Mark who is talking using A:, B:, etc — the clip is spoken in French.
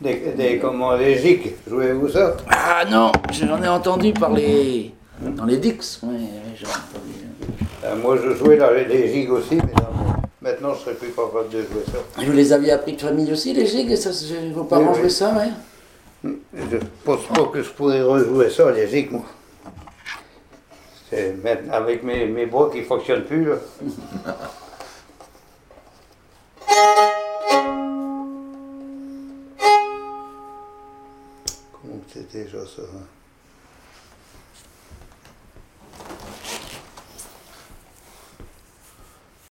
A: comment, les gigs, jouez-vous ça?
B: Ah non, j'en ai entendu parler dans les Dix. Ouais, j'en ai entendu.
A: Moi, je jouais dans les gigs aussi, mais maintenant, je ne serais plus capable de jouer ça.
B: Vous les aviez appris de famille aussi, les gigs? Ça, vos parents jouaient ça, ouais?
A: Je pense pas que je pourrais rejouer ça, les gigs, moi. C'est avec mes bras qui ne fonctionnent plus, là. Comment c'était déjà ça, hein?